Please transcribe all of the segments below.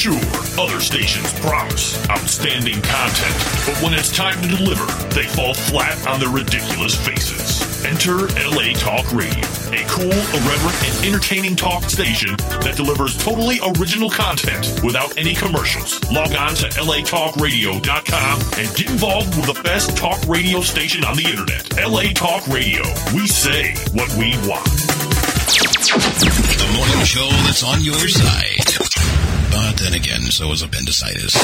Sure, other stations promise outstanding content, but when it's time to deliver, they fall flat on their ridiculous faces. Enter LA Talk Radio, a cool, irreverent, and entertaining talk station that delivers totally original content without any commercials. Log on to latalkradio.com and get involved with the best talk radio station on the internet. LA Talk Radio. We say what we want. The morning show that's on your side. But then again, so is appendicitis.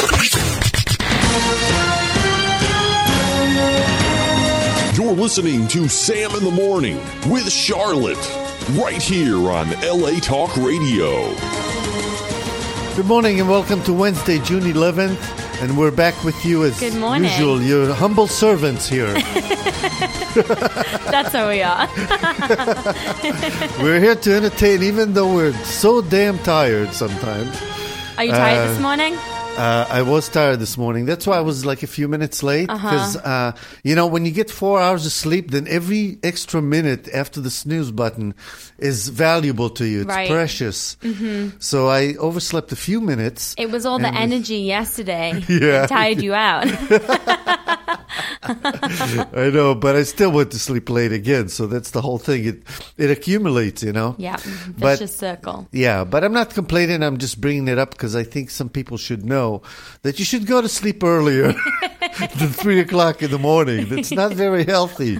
You're listening to Sam in the Morning with Charlotte, right here on LA Talk Radio. Good morning and welcome to Wednesday, June 11th. And we're back with you as usual, your humble servants here. That's how we are. We're here to entertain, even though we're so damn tired sometimes. Are you tired this morning? I was tired this morning. That's why I was like a few minutes late. Because, when you get 4 hours of sleep, then every extra minute after the snooze button is valuable to you. It's precious. Mm-hmm. So I overslept a few minutes. It was all the energy yesterday that tired you out. I know, but I still went to sleep late again. So that's the whole thing. It accumulates, you know. Yeah, vicious circle. Yeah, but I'm not complaining. I'm just bringing it up because I think some people should know that you should go to sleep earlier than 3 o'clock in the morning. That's not very healthy.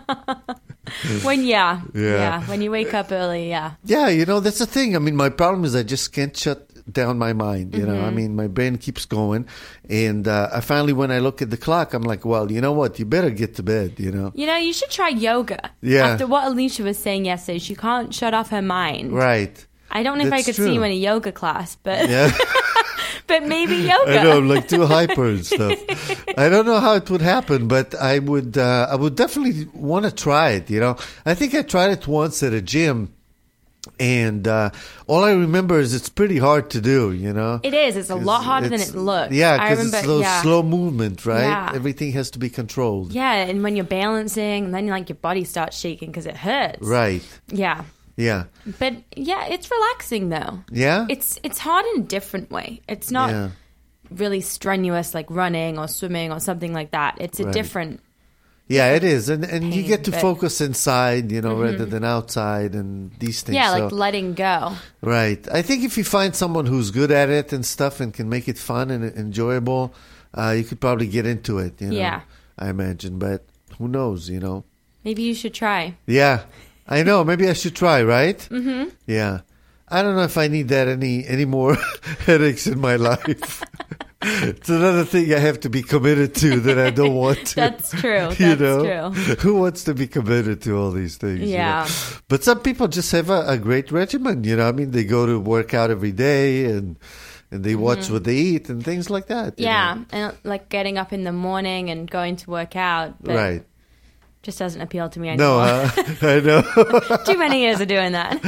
When you wake up early, Yeah, that's the thing. I mean, my problem is I just can't shut down my mind. You know, I mean, my brain keeps going. And I finally, when I look at the clock, I'm like, well, you know what? You better get to bed, you know. You know, you should try yoga. Yeah. After what Alicia was saying yesterday, she can't shut off her mind. Right. I don't know if I could see you in a yoga class, but... Yeah. But maybe yoga. I know, I'm like too hyper and stuff. I don't know how it would happen, but I would definitely want to try it, you know. I think I tried it once at a gym, and all I remember is it's pretty hard to do, you know. It is. It's a lot harder than it looks. Yeah, because it's slow movement, right? Yeah. Everything has to be controlled. Yeah, and when you're balancing, and then like your body starts shaking because it hurts. Right. Yeah. Yeah. But yeah, it's relaxing though. Yeah? It's hard in a different way. It's not really strenuous like running or swimming or something like that. It's a different Yeah, it is. And you get to focus inside, you know, rather than outside and these things. Yeah, like letting go. Right. I think if you find someone who's good at it and stuff and can make it fun and enjoyable, you could probably get into it, you know. Yeah. I imagine, but who knows, you know. Maybe you should try. Yeah. I know. Maybe I should try, right? Mm-hmm. Yeah. I don't know if I need that any more headaches in my life. It's another thing I have to be committed to that I don't want to. That's true. That's true. Who wants to be committed to all these things? Yeah. You know? But some people just have a great regimen, you know. I mean, they go to work out every day and they watch what they eat and things like that. Yeah. You know? And like getting up in the morning and going to work out. But right. Just doesn't appeal to me anymore. No, I know. Too many years of doing that.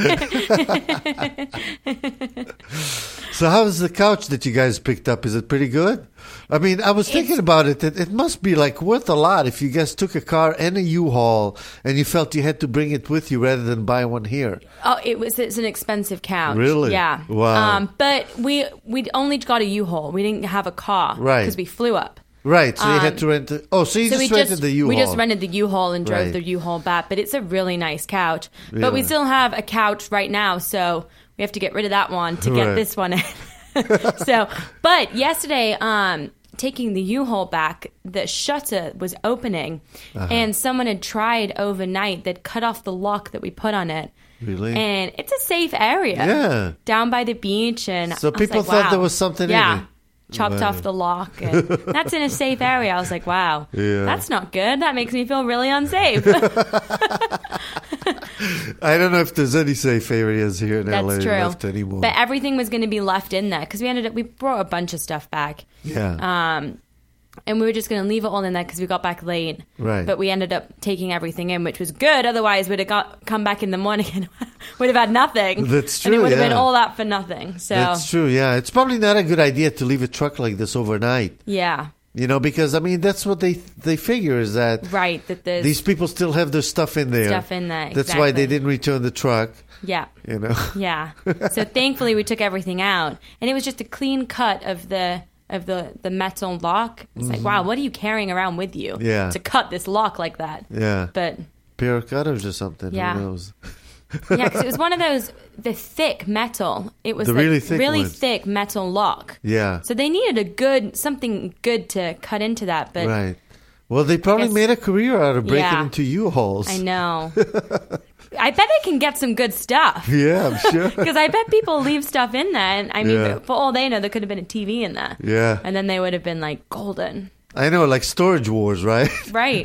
So how's the couch that you guys picked up? Is it pretty good? I mean, I was thinking about it. It must be like worth a lot if you guys took a car and a U-Haul and you felt you had to bring it with you rather than buy one here. Oh, it's an expensive couch. Really? Yeah. Wow. But we'd only got a U-Haul. We didn't have a car. Right. Because we flew up. Right, so you had to rent it. Oh, so you just rented the U-Haul. We just rented the U-Haul and drove the U-Haul back, but it's a really nice couch. Really? But we still have a couch right now, so we have to get rid of that one to get this one in. But yesterday, taking the U-Haul back, the shutter was opening, and someone had tried overnight that cut off the lock that we put on it. Really? And it's a safe area. Yeah. Down by the beach. And so people thought there was something in it. Chopped off the lock. And that's in a safe area. I was like, wow, that's not good. That makes me feel really unsafe. I don't know if there's any safe areas here in LA left anymore. But everything was going to be left in there because we brought a bunch of stuff back. Yeah. And we were just going to leave it all in there because we got back late. Right. But we ended up taking everything in, which was good. Otherwise, we'd have come back in the morning and would have had nothing. That's true, and it would have been all that for nothing. So that's true, yeah. It's probably not a good idea to leave a truck like this overnight. Yeah. Because, I mean, that's what they figure is that... Right, that these people still have their stuff in there. That's why they didn't return the truck. Yeah. Yeah. So thankfully we took everything out. And it was just a clean cut of the metal lock. It's like, wow, what are you carrying around with you to cut this lock like that? Yeah. But... pair of cutters or something. Yeah. Who knows? Yeah, because it was one of those, the thick metal. It was the really thick metal lock. Yeah. So they needed something good to cut into that. But right. Well, they probably made a career out of breaking into U-Hauls. I know. I bet they can get some good stuff. Yeah, I'm sure. Because I bet people leave stuff in there. And I mean, for all they know, there could have been a TV in there. Yeah. And then they would have been like golden. I know, like Storage Wars, right? Right.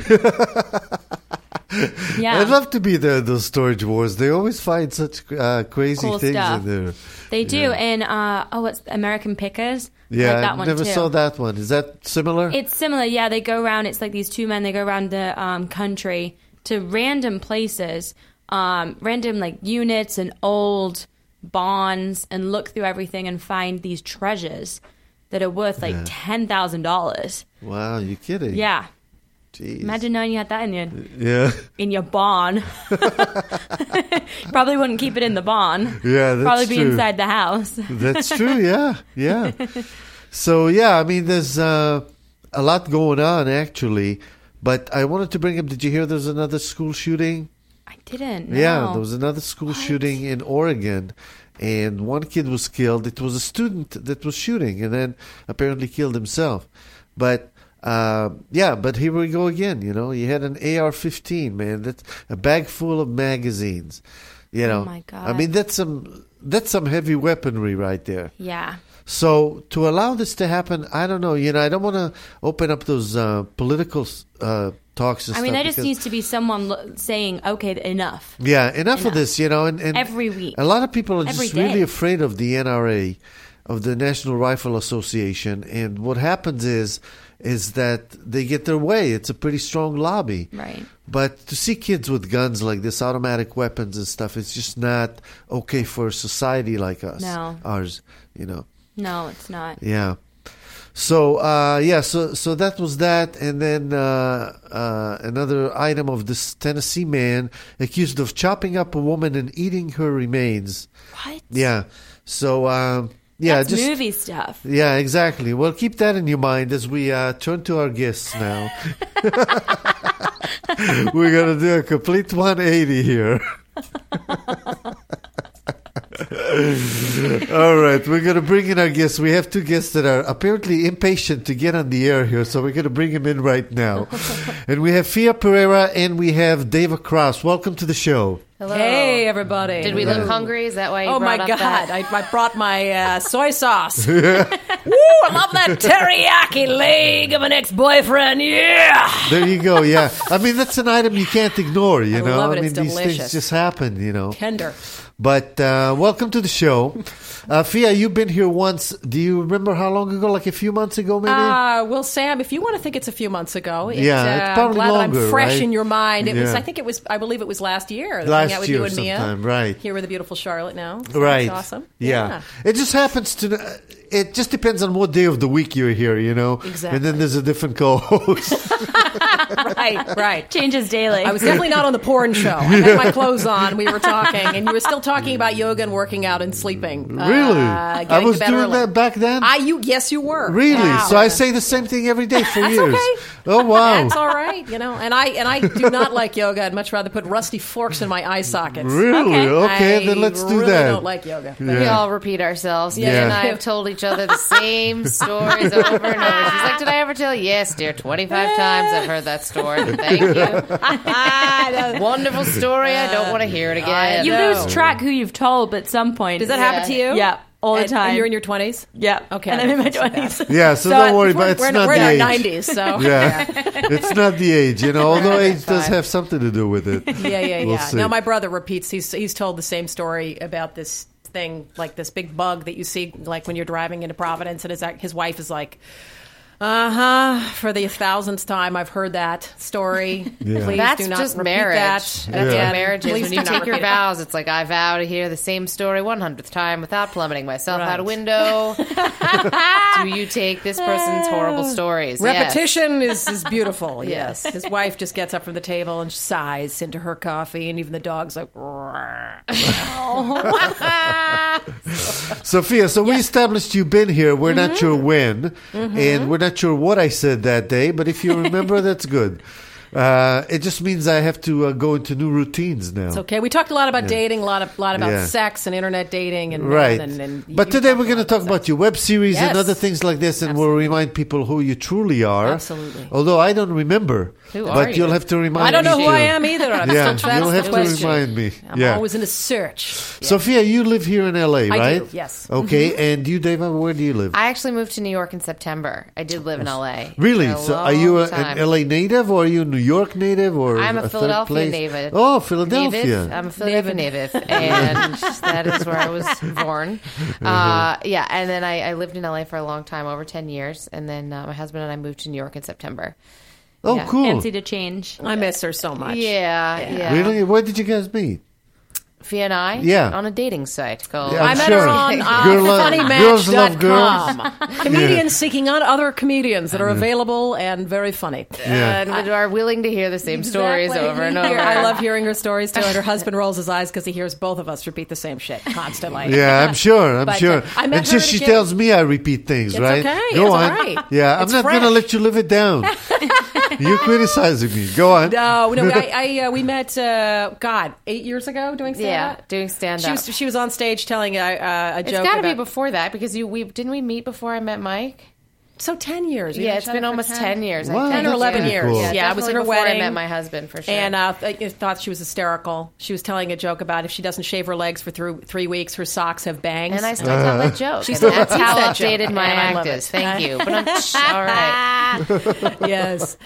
Yeah. I'd love to be there in those Storage Wars. They always find such crazy cool things stuff. in there. They do. And, what's American Pickers? Yeah, like that I one never too. saw that one. Is that similar? It's similar, yeah. They go around, it's like these two men, they go around the country to random places, random like units and old bonds, and look through everything and find these treasures that are worth like $10,000. Wow, you kidding? Yeah. Jeez. Imagine knowing you had that in your bond. Probably wouldn't keep it in the bond. Yeah, that's Probably be true. inside the house. That's true, yeah. So, yeah, I mean, there's a lot going on, actually. But I wanted to bring up, did you hear there's another school shooting? I didn't, no. Yeah, there was another school shooting in Oregon. And one kid was killed. It was a student that was shooting and then apparently killed himself. But... but here we go again, He had an AR-15, man. That's a bag full of magazines, Oh, my God. I mean, that's some heavy weaponry right there. Yeah. So to allow this to happen, I don't know. I don't want to open up those political talks and stuff. I mean, there just needs to be someone saying, okay, enough. Yeah, enough of this, and every week. A lot of people are just day. really afraid of the NRA, of the National Rifle Association. And what happens is that they get their way. It's a pretty strong lobby. Right. But to see kids with guns like this, automatic weapons and stuff, it's just not okay for a society like us. No. Ours, No, it's not. Yeah. So, so that was that. And then another item of this Tennessee man accused of chopping up a woman and eating her remains. What? Yeah. So... That's movie stuff. Yeah, exactly. Well, keep that in your mind as we turn to our guests now. We're going to do a complete 180 here. All right, we're going to bring in our guests. We have two guests that are apparently impatient to get on the air here, so we're going to bring them in right now. And we have Fia Pereira and we have Dava Kraus. Welcome to the show. Hello. Hey, everybody. Did we look hungry? Is that why you brought up God. that? I brought my soy sauce. Woo, I love that teriyaki leg of an ex-boyfriend. Yeah. There you go. Yeah. I mean, that's an item you can't ignore, I love it. I mean, it's these delicious. things just happen, Tender. But welcome to the show. Fia, you've been here once. Do you remember how long ago? Like a few months ago, maybe? Well, Sam, if you want to think it's a few months ago, it's probably I'm glad longer, that I'm fresh right? in your mind. I believe it was last year. Last out with year you and sometime, Mia. right. Here with the beautiful Charlotte now. So right. That's awesome. Yeah. It just happens to... It just depends on what day of the week you're here, Exactly. And then there's a different co-host. Right. Changes daily. I was definitely not on the porn show. I had my clothes on. We were talking, and you were still talking about yoga and working out and sleeping. Really? I was doing that back then? Yes, you were. Really? Wow. So I say the same thing every day for That's years. Okay. Oh, wow. That's all right. And I do not like yoga. I'd much rather put rusty forks in my eye sockets. Really? Okay, then let's do really that. I don't like yoga. We all repeat ourselves. Yeah. Jen and I have told each other the same stories over and over. She's like, did I ever tell you? Yes, dear. 25 times I've heard that story. Thank you. Wonderful story. I don't want to hear it again. You lose track who you've told at some point. Does that happen to you? Yeah. All the time. And you're in your 20s? Yeah. Okay. And I'm in my 20s. Yeah, so don't worry about it. It's not the age. We're in our 90s, so. Yeah. It's not the age, although age does have something to do with it. Yeah. We'll see. Now, my brother repeats. He's told the same story about this thing, like this big bug that you see, like when you're driving into Providence, and his wife is like, For the 1,000th time, I've heard that story. Yeah. Please That's do not just repeat marriage. that. That's again. what marriage is. Please When do you not take your repeat it. vows, it's like, I vow to hear the same story 100th time without plummeting myself out a window. Do you take this person's horrible stories? Repetition is beautiful, yes. His wife just gets up from the table and sighs into her coffee, and even the dog's like, Sophia, so we established you've been here. We're not sure when, and we're not sure what I said that day, but if you remember, that's good. It just means I have to go into new routines now. It's okay. We talked a lot about dating, a lot about Yeah. sex and internet dating. And, Right. and but today we're going to talk about your web series and Yes. other things like this, and we'll remind people who you truly are. Absolutely. Although I don't remember. Who but are you'll you? have to remind me. I don't know who too. I am either. I'm Yeah, still trying you'll have to question. remind me. I'm Yeah. always in a search. Sophia, you live here in LA, I right? do, yes. Okay, and you, Deva, where do you live? I actually moved to New York in September. I did live in LA. Really? for a So are you long an time. LA native or are you a New York native or I'm a third Philadelphia place? native. Oh, Philadelphia. Native. I'm a Philadelphia native, and that is where I was born. Yeah, and then I lived in LA for a long time, over 10 years, and then my husband and I moved to New York in September. Oh, Yeah. cool. Fancy to change. I miss her so much. Yeah. Really? Where did you guys meet? Fia and I, Yeah. on a dating site called. Yeah, I'm I met sure. her on Girls love funnymatch.com. Comedians seeking out other comedians that are available and very funny. Yeah. And we are willing to hear the same stories over and over. I love hearing her stories too, and her husband rolls his eyes because he hears both of us repeat the same shit constantly. Yeah, I'm sure. But, sure. I met And her she again. tells me I repeat things, It's right? okay. Go It's on. all right. Yeah, It's I'm not going to fresh. let you live it down. You're criticizing me. Go on. No, we met 8 years ago doing stand-up. Yeah, doing stand-up. She was on stage telling a It's joke. got to be about- before that because didn't we meet before I met Mike? So 10 years. We Yeah, knew it's each other been for almost 10 years. Wow, 10 or that's 11 pretty years. cool. Yeah, I was at her before wedding. I met my husband, for sure. And I thought she was hysterical. She was telling a joke about if she doesn't shave her legs for 3 weeks, her socks have bangs. And I still tell that joke. She And still that's repeats how that joke. updated my And I love act is. it. Thank you. But all right. Yes.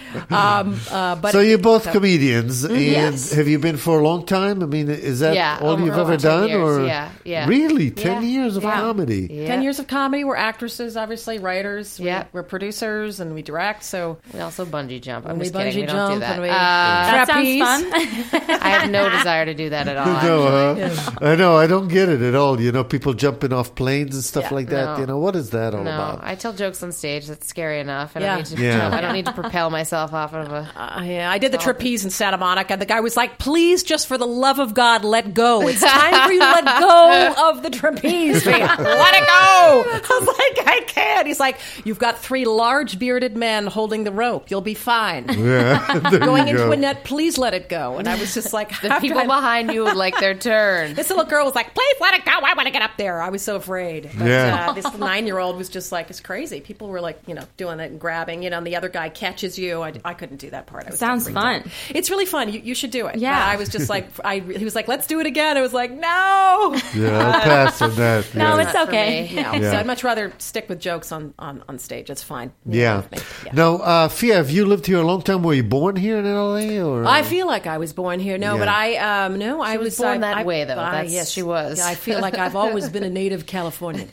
But So you're both comedians, and Yes. have you been for a long time? I mean, is that Yeah, all over you've over ever 10 done? years, Or yeah. Really, 10 Yeah. years of Yeah. comedy? Yeah. 10 years of comedy. We're actresses, obviously, writers. Yeah. We're producers, and we direct. So We also bungee jump. I'm we just kidding. bungee We don't do jump that. and we That trapeze. sounds fun. I have no desire to do that at all. No, I know. I don't get it at all. You know, people jumping off planes and stuff Yeah, like that. no. You know, what is that all No, about? I tell jokes on stage. That's scary enough. I Yeah. don't need to. Yeah. I don't need to propel myself off of a. Yeah, I did the trapeze in Santa Monica. The guy was like, please, just for the love of God, let go. It's time for you to let go of the trapeze. Let it go. I was like, I can't. He's like, you've got 3 large bearded men holding the rope. You'll be fine. Yeah, there Going you into go. a net, please let it go. And I was just like, The people behind you would like their turn. This little girl was like, please let it go. I want to get up there. I was so afraid. But Yeah. this 9-year-old was just like, it's crazy. People were like, doing it and grabbing, and the other guy catches you. I couldn't do that part. I was Sounds so freaked out. fun. It's really fun. You should do it. Yeah. But I was just like, he was like, let's do it again. I was like, no. Yeah, I'll pass on that. No, yeah. it's Not for okay. me. No. Yeah. So I'd much rather stick with jokes on stage. It's fine. Yeah. Yeah. Now, Fia, have you lived here a long time? Were you born here in LA? Or I feel like I was born here. No, Yeah. but I I was born that way, though. That's- she was. Yeah, I feel like I've always been a native Californian.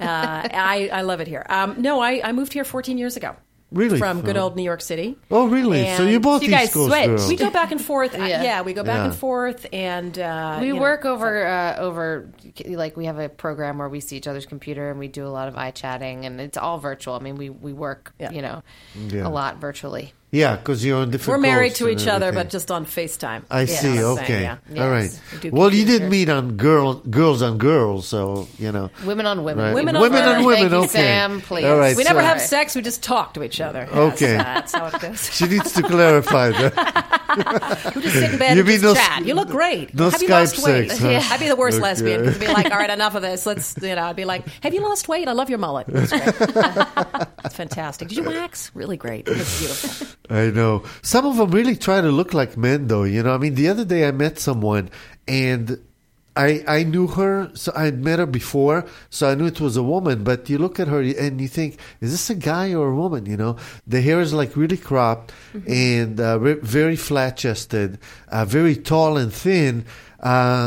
I love it here. No, I moved here 14 years ago. Really? From good old New York City. Oh, really? So And you're both you guys East Coast switched. girls. We go back and forth. Yeah. We go back Yeah. and forth, and We you know, work over like we have a program where we see each other's computer and we do a lot of eye chatting and it's all virtual. I mean, we work Yeah. Yeah. a lot virtually. Yeah, because you're on different We're married coasts to and each other, everything. but just on FaceTime. I see. That's the Okay. same, yeah. All Yes. right. We do Well, you computer. did meet on girls on girls, so Women on women. Right. Women on women. women. Thank you, Okay. Sam, please. All right. We never so- have sex. We just talk to each other. Okay. That's how it goes. She needs to clarify that. We just sit in bed You and mean just no chat. You look great. no have you Skype lost weight? sex, huh? Yeah. I'd be the worst Okay. lesbian because I'd be like, all right, enough of this. Let's, I'd be like, have you lost weight? I love your mullet. It's great. It's fantastic. Did you wax? Really great. It's beautiful. I know. Some of them really try to look like men, though. You know, I mean, the other day I met someone and I knew her, so I had met her before, so I knew it was a woman. But you look at her and you think, is this a guy or a woman? You know, the hair is like really cropped and very flat chested, very tall and thin.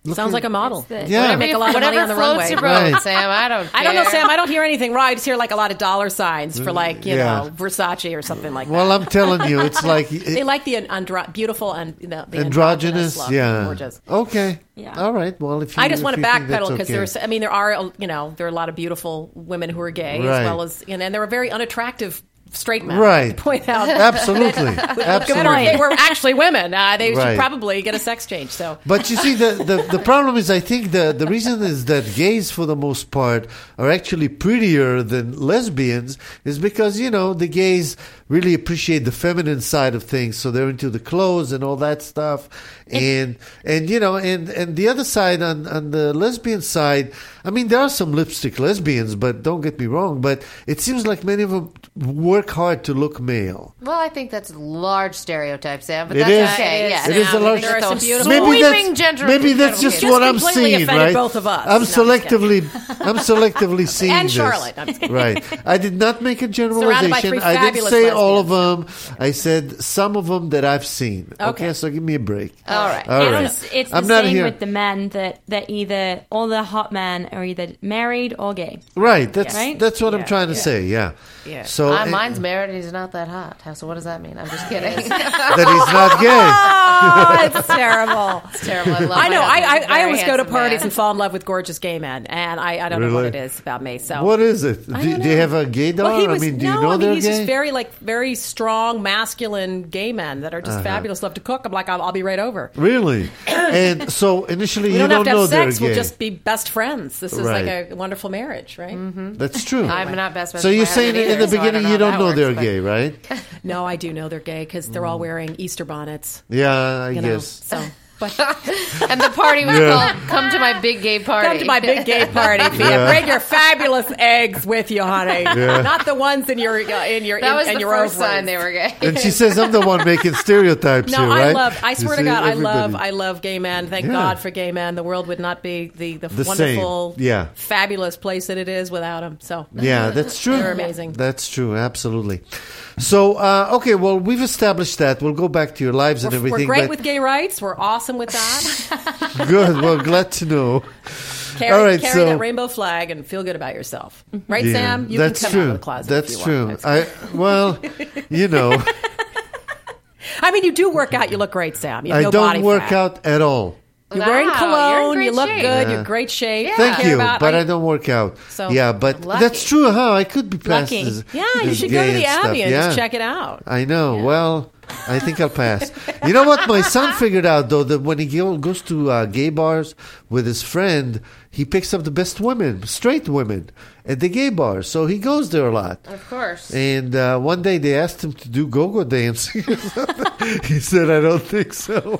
Sounds like a model. Yeah. Make a lot of money on the floats runway. your boat, Right. Sam. I don't care. I don't know, Sam. I don't hear anything. Right. I just hear like a lot of dollar signs for like, you know, Versace or something like that. Well, I'm telling you, it's like they like the beautiful and the androgynous. look. Yeah. Gorgeous. Okay. Yeah. All right. Well, if you, I just want to think that's backpedal because okay. there's, I mean, there are, you know, there are a lot of beautiful women who are gay Right. as well as, and there are very unattractive straight men. Right. To point out. Absolutely. If they Absolutely. were actually women, they Right. should probably get a sex change. So, But you see, the problem is, I think the reason is that gays, for the most part, are actually prettier than lesbians, is because, you know, the gays really appreciate the feminine side of things, so they're into the clothes and all that stuff. And you know, and the other side, on the lesbian side, I mean, there are some lipstick lesbians, but don't get me wrong, but it seems like many of them work hard to look male. Well, I think that's a large stereote, Sam, but It that's is. okay. Yeah, It is a large- There are some Beautiful- sweeping gender. Maybe that's just Just what I'm completely seeing, offended right? both of us. I'm No, I'm just selectively seeing And this. Charlotte. I'm just kidding. Right. I did not make a generalization. three I didn't fabulous say all of lesbians. them. I said some of them that I've seen. Okay, so give me a break. All right. All right. It's the I'm not same here. with the men that either all the hot men are either married or gay. Right. That's Right? that's what I'm Yeah, trying to say. Yeah. Yeah. So Mine's married and he's not that hot. So what does that mean? I'm just kidding. that he's not gay. Oh, it's terrible. It's terrible. I love I know. my husband. He's a I very always go to handsome parties man. and fall in love with gorgeous gay men, and I don't know what Really? it is about me. So What is it? Do don't they know. have a gaydar? Well, he was, I mean, do you no, know I mean, they're he's gay? just very strong, masculine gay men that are just fabulous, love to cook. I'm like, I'll be right over. Really? And so initially We you don't have to know have they're sex. gay. We'll just be best friends. This is Right. like a wonderful marriage, right? Mm-hmm. That's true. I'm not best friends So with you're my saying husband in the either, so I beginning you how don't that know works, they're but- gay, right? No, I do know they're gay because they're all wearing Easter bonnets. Yeah, I You know, guess. so. But And the party was called "Come to my big gay party." come to my big gay party, Fia. Bring your fabulous eggs with you, honey. Not the ones in your That was in the your first ovaries. sign they were gay. And she says I'm the one making stereotypes No, here, right? I swear to You see, God, everybody. I love gay men. Thank Yeah. God for gay men. The world would not be the The wonderful, same. Yeah. fabulous place that it is without them. So Yeah, that's true. They're amazing. That's true, absolutely. So, okay, well, we've established that. We'll go back to your lives and everything. We're great but with gay rights. We're awesome with that. good. Well, glad to know. Carry, All right, carry so- that rainbow flag and feel good about yourself. Right, Yeah, Sam? You that's can come true. out of the closet That's if you true. want. Well, you know, I mean, you do work out. You look great, Sam. You have I no don't body work fat. out at all. You're wearing Wow, cologne. you're in You great look shape. good. Yeah. You're in great shape. Thank Care you, about- but I don't work out. So- Yeah, but Lucky. that's true, huh? I could be passed Lucky. as Yeah, you as should go to gay the and stuff. Abbey and Yeah. just check it out. I know. Well, I think I'll pass. You know what? My son figured out, though, that when he goes to gay bars with his friend, he picks up the best women, straight women, at the gay bars. So he goes there a lot. Of course. And one day they asked him to do go-go dancing. He said, I don't think so.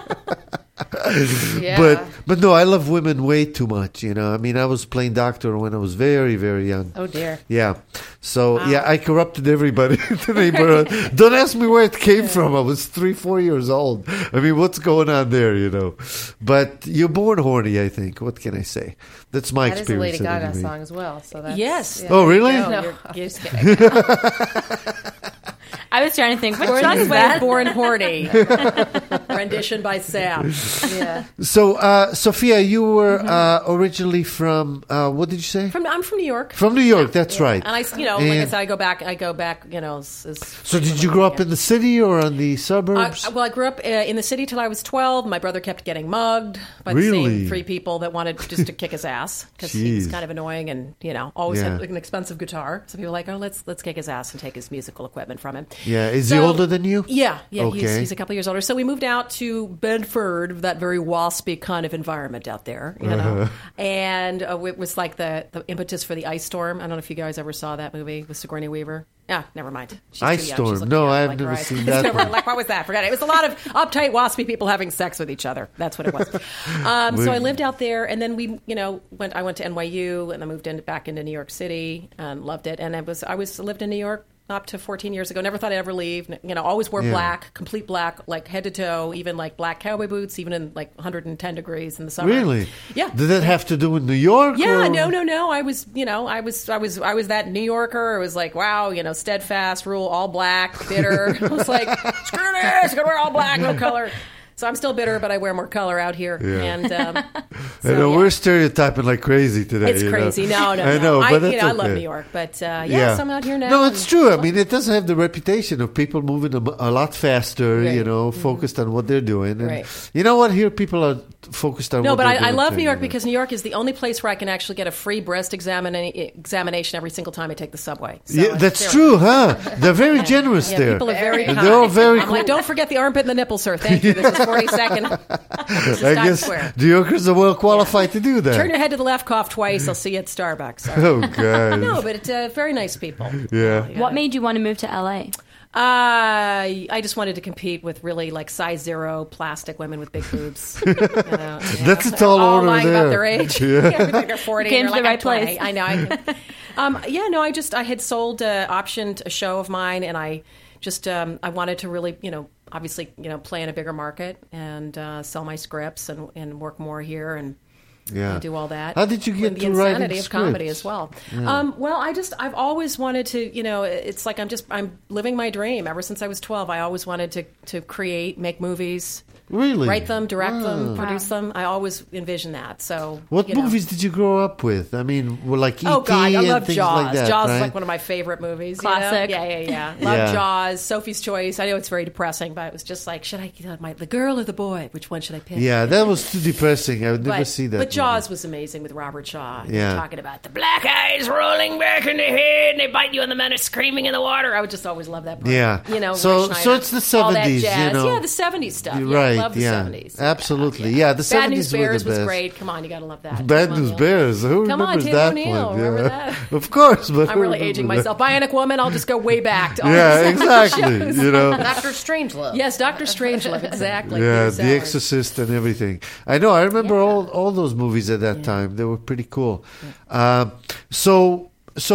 Yeah. But no, I love women way too much. You know, I mean, I was playing doctor when I was very, very young. Oh dear. Yeah. So, yeah, I corrupted everybody in the neighborhood. Don't ask me where it came from. I was 3-4 years old. I mean, what's going on there, you know? But you're born horny, I think. What can I say? That's my That is a experience. Lady Gaga anyway. song as well. So that's, Yes. yeah. Oh, really? No, No, you're- I'm you're- just kidding. I was trying to think which one Born is This Way, that? Born Horny. Rendition by Sam. Yeah. So, Sophia, you were originally from, what did you say? I'm from New York. From New York, that's right. And like I And- said, I go back, you know. So did you grow up in the city or on the suburbs? I grew up in the city till I was 12. My brother kept getting mugged by the Really? same three people that wanted just to kick his ass because he was Jeez. kind of annoying and, you know, always Yeah. had like, an expensive guitar. So people were like, oh, let's kick his ass and take his musical equipment from him. Yeah. Is he So- older than you? Yeah, Okay. he's a couple years older. So we moved out to Bedford, that very waspy kind of environment out there, you know. And it was like the impetus for the Ice Storm. I don't know if you guys ever saw that movie with Sigourney Weaver. Ah, never mind. She's too Ice young. Storm. She's looking No, at it I've like, never right. seen that one. Like, what was that? Forget it. It was a lot of uptight, waspy people having sex with each other. That's what it was. So I lived out there, and then I went to NYU, and I moved back into New York City, and loved it. And I lived in New York up to 14 years ago. Never thought I'd ever leave. You know, always wore Yeah. black, complete black, like head to toe, even like black cowboy boots, even in like 110 degrees in the summer. Really? Yeah. Did that have to do with New York? Yeah, or? no. I was that New Yorker. It was like, wow, you know, steadfast rule, all black, bitter. I was like, screw this, I'm gonna wear all black, no color. So I'm still bitter, but I wear more color out here. Yeah. And I know we're stereotyping like crazy today. It's crazy. No. I know, but that's okay. I love New York, but so I'm out here now. No, it's true. I mean, it doesn't have the reputation of people moving a lot faster, focused on what they're doing. And you know what? Here people are focused on what they're doing. No, but I love New York because New York is the only place where I can actually get a free breast examination every single time I take the subway. So yeah, that's true, huh? They're very generous there. People are very kind. They're all very cool. I'm like, don't forget the armpit and the nipple, sir. Thank you. This is 42nd. I guess New Yorkers are well qualified to do that. Turn your head to the left, cough twice. I'll see you at Starbucks. Oh, God. No, but it's very nice people. Yeah. What made you want to move to L.A.? I just wanted to compete with really like size 0 plastic women with big boobs. That's a tall order lying there. about their age. They're 40. Came to the right place. I know. I had sold, optioned a show of mine, and I just I wanted to really, obviously, play in a bigger market and sell my scripts and work more here and do all that. How did you get to writing the insanity of scripts? comedy as well? Yeah. I've always wanted to, it's like I'm living my dream. Ever since I was 12, I always wanted to create, make movies. Really? Write them, direct them, produce them. I always envisioned that. So, what movies did you grow up with? I mean, like E.T. Oh God, I love things Jaws. like that, Jaws right? is like one of my favorite movies. Classic. Yeah. Love Jaws. Sophie's Choice. I know it's very depressing, but it was just like, should I the girl or the boy? Which one should I pick? Yeah, that was too depressing. I would never see that. But Jaws was amazing with Robert Shaw. Yeah. Talking about the black eyes rolling back in the head, and they bite you, and the men are screaming in the water. I would just always love that part. Yeah. So it's the 70s, all that jazz. Yeah, the 70s stuff. Right. I love the 70s. Absolutely. Yeah, the 70s Bad News were Bears the best. was great. Come on, you got to love that. Bad News Bears. Who remembers Tim that O'Neill, one? remember Yeah. that? Of course, but I'm really aging myself. Bionic Woman, I'll just go way back to all Yeah, these exactly. shows. Dr. Strangelove. Yes, Dr. Strangelove, exactly. Yeah, Exactly. The Exorcist and everything. I know. I remember all those movies at that time. They were pretty cool. So,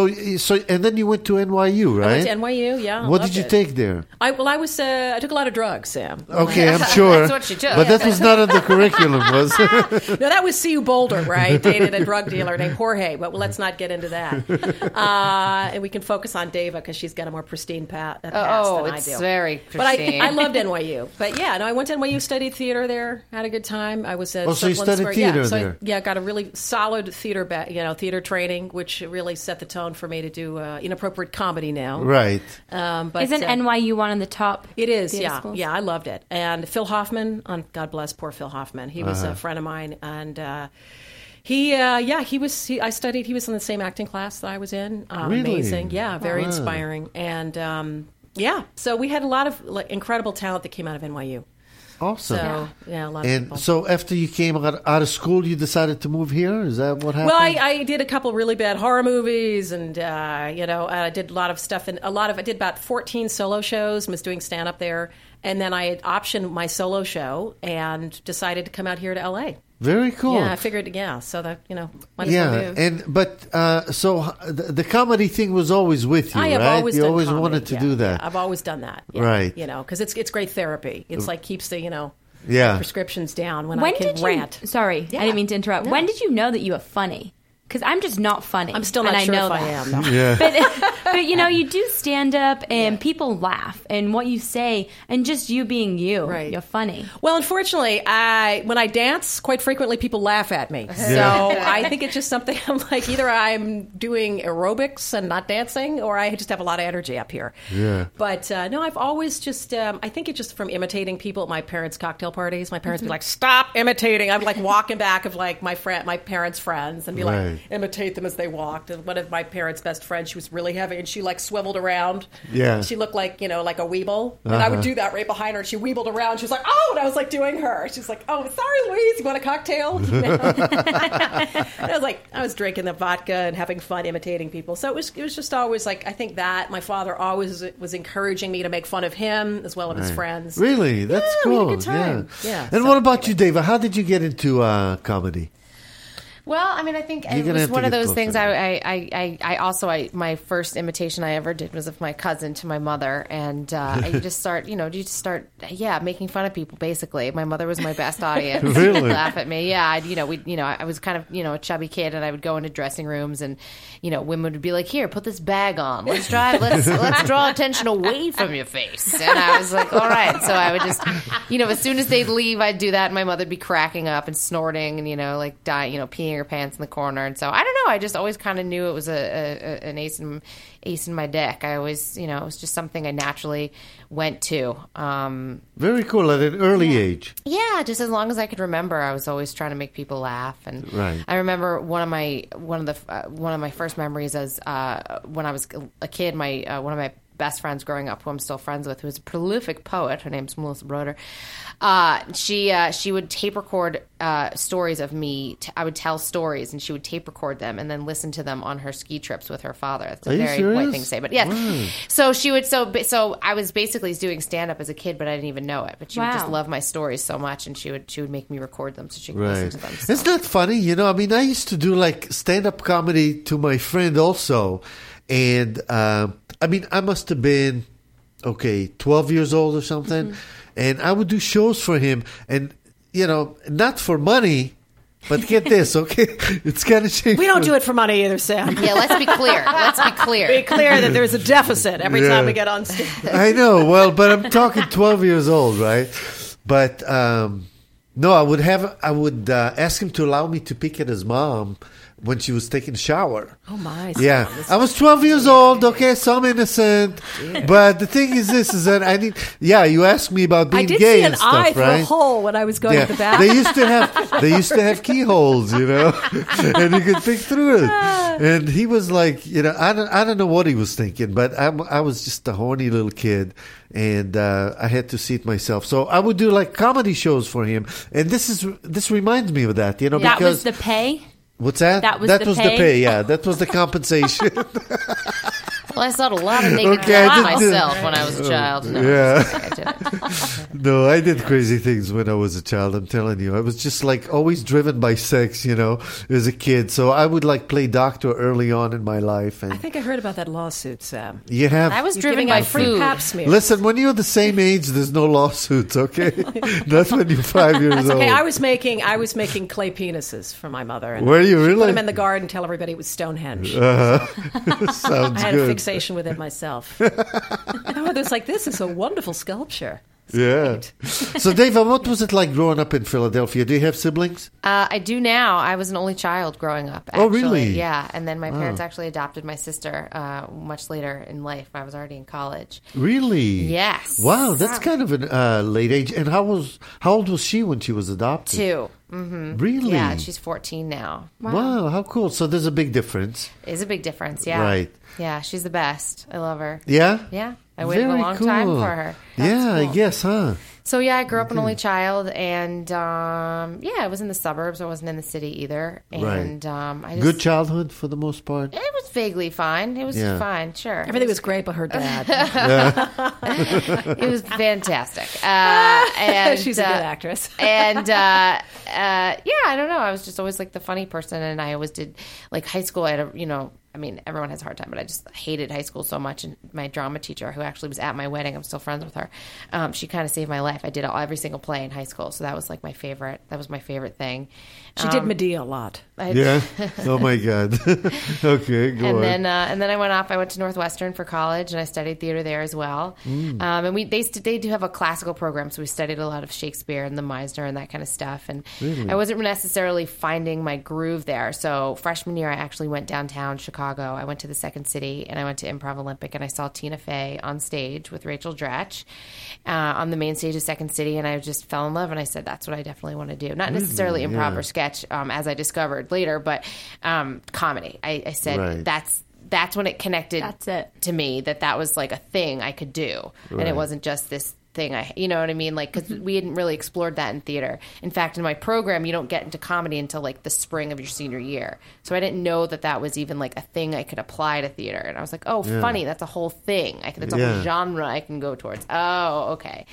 and then you went to NYU, right? I went to NYU, yeah. What loved did you it. take there? I took a lot of drugs, Sam. Okay, I'm sure. That's what you took. But that was not on the curriculum, was it? No, that was CU Boulder, where I dated a drug dealer named Jorge, but let's not get into that. And we can focus on Deva because she's got a more pristine past than I do. It's very But pristine. I loved NYU. But yeah, no, I went to NYU, studied theater there, had a good time. I was at so you Sutherland studied Square. theater there? I got a really solid theater training, which really set the tone for me to do inappropriate comedy now. Right. But Isn't NYU one of the top? It is, theater yeah. schools? Yeah, I loved it. And Phil Hoffman, God bless poor Phil Hoffman. He was a friend of mine, and he was in the same acting class that I was in. Really? Amazing. Yeah, very inspiring. And so we had a lot of incredible talent that came out of NYU. Awesome. So, a lot of And people. so after you came out of school, you decided to move here? Is that what happened? Well, I did a couple really bad horror movies, and I did a lot of stuff. I did about 14 solo shows. And was doing stand up there, and then I had optioned my solo show and decided to come out here to LA. Very cool. Yeah, I figured. Yeah, so that might as well move. So the comedy thing was always with you, I have right? always You done always comedy, wanted to do that. Yeah, I've always done that. Yeah, Right. Because it's great therapy. It's like keeps the Yeah. prescriptions down when When I can did you? rant. Sorry, I didn't mean to interrupt. No. When did you know that you were funny? Because I'm just not funny. I'm still and not I sure know if I that. am. No. Yeah. But you do stand up and people laugh and what you say and just you being you. Right. You're funny. Well, unfortunately, when I dance, quite frequently people laugh at me. So I think it's just something I'm like, either I'm doing aerobics and not dancing, or I just have a lot of energy up here. Yeah. But no, I've always just, I think it's just from imitating people at my parents' cocktail parties. My parents be like, stop imitating. I'm like walking back of like my parents' friends and be Right. like, imitate them as they walked. And one of my parents' best friends, she was really heavy and she like swiveled around. Yeah. She looked like, like a weeble. And I would do that right behind her. And she weebled around. She was like, oh, and I was like doing her. She was like, oh, sorry, Louise, you want a cocktail? And I was drinking the vodka and having fun imitating people. So it was just always like, I think that my father always was encouraging me to make fun of him as well as his friends. Really? That's Yeah, we cool. had a good time. Yeah. And So, what about you, Dave? How did you get into comedy? Well, I mean, I think it was one of those things. My first imitation I ever did was of my cousin to my mother, and you just start making fun of people. Basically, my mother was my best audience. Really? Laugh at me. Yeah, I was kind of a chubby kid, and I would go into dressing rooms, and women would be like, "Here, put this bag on. Let's draw attention away from your face." And I was like, "All right." So I would just, as soon as they'd leave, I'd do that, and my mother'd be cracking up and snorting, and peeing her pants in the corner. And so I don't know. I just always kind of knew it was an ace in my deck. I always, it was just something I naturally went to. Very cool at an early age. Yeah, just as long as I could remember, I was always trying to make people laugh. And right. I remember one of my first memories as when I was a kid. One of my best friends growing up, who I'm still friends with, who was a prolific poet. Her name's Melissa Broder. She would tape record stories of me. I would tell stories, and she would tape record them and then listen to them on her ski trips with her father. That's a very white thing to say, but yes. Wow. So she would. So I was basically doing stand up as a kid, but I didn't even know it. But she would just love my stories so much, and she would make me record them so she could listen to them. So. Isn't that funny? I mean, I used to do like stand up comedy to my friend also, and I mean, I must have been 12 years old or something. Mm-hmm. And I would do shows for him, and not for money, but get this, okay? It's kind of shameful. We don't do it for money either, Sam. Yeah, let's be clear. Be clear that there's a deficit every time we get on stage. I know. Well, but I'm talking 12 years old, right? But no, I would ask him to allow me to peek at his mom when she was taking a shower. Oh, my. Yeah. I was 12 years old, okay, so I'm innocent. Yeah. But the thing is this, is that you asked me about being gay and stuff, right? I did see an eye through a hole when I was going to the bathroom. They used to have keyholes, and you could peek through it. And he was like, I don't know what he was thinking, but I was just a horny little kid. And I had to see it myself. So I would do like comedy shows for him. And this reminds me of that, because... That was the pay? What's that? That was the pay? Yeah, that was the compensation. Well, I saw a lot of naked pictures myself when I was a child. No, No, I did crazy things when I was a child, I'm telling you. I was just like always driven by sex, as a kid. So I would like play doctor early on in my life. And I think I heard about that lawsuit, Sam. You have? I was driven by free pap smears. Listen, when you're the same age, there's no lawsuits, okay? Not when you're 5 years old. Okay, I was making clay penises for my mother. And were you really? Put them in the garden, tell everybody it was Stonehenge. Sounds I had good. a fixation with it myself. There's like, this is a wonderful sculpture. Yeah. So, Dave, what was it like growing up in Philadelphia? Do you have siblings? I do now. I was an only child growing up, actually. Oh, really? Yeah. And then my parents actually adopted my sister much later in life. I was already in college. Really? Yes. Wow, that's kind of a late age. And how old was she when she was adopted? 2. Mm-hmm. Really? Yeah, she's 14 now. Wow, how cool. So there's a big difference. It's a big difference, yeah. Right. Yeah, she's the best. I love her. Yeah? Yeah. I waited a long time for her. That's cool. I guess, huh? So, yeah, I grew up an only child, and, I was in the suburbs. I wasn't in the city either. And right. Good childhood for the most part? It was vaguely fine. It was fine, sure. Everything was great but her dad. It was fantastic. And she's a good actress. And, I don't know. I was just always, like, the funny person, and I always did, like, high school. I had everyone has a hard time, but I just hated high school so much. And my drama teacher, who actually was at my wedding, I'm still friends with her. She kind of saved my life. I did every single play in high school, so that was like my favorite. That was my favorite thing. She did Medea a lot. Yeah. Oh my God. Okay. Go on. And then I went off. I went to Northwestern for college, and I studied theater there as well. And they do have a classical program, so we studied a lot of Shakespeare and the Meisner and that kind of stuff. And I wasn't necessarily finding my groove there. So freshman year, I actually went downtown Chicago. I went to the Second City, and I went to Improv Olympic, and I saw Tina Fey on stage with Rachel Dratch on the main stage of Second City, and I just fell in love, and I said, that's what I definitely want to do. Not necessarily improv or sketch, as I discovered later, but comedy. I said, that's when it connected to me, that was like a thing I could do, and it wasn't just this thing. You know what I mean? Like, because we hadn't really explored that in theater. In fact, in my program, you don't get into comedy until like the spring of your senior year. So I didn't know that was even like a thing I could apply to theater. And I was like, funny, that's a whole thing. That's a whole genre I can go towards. Oh, okay.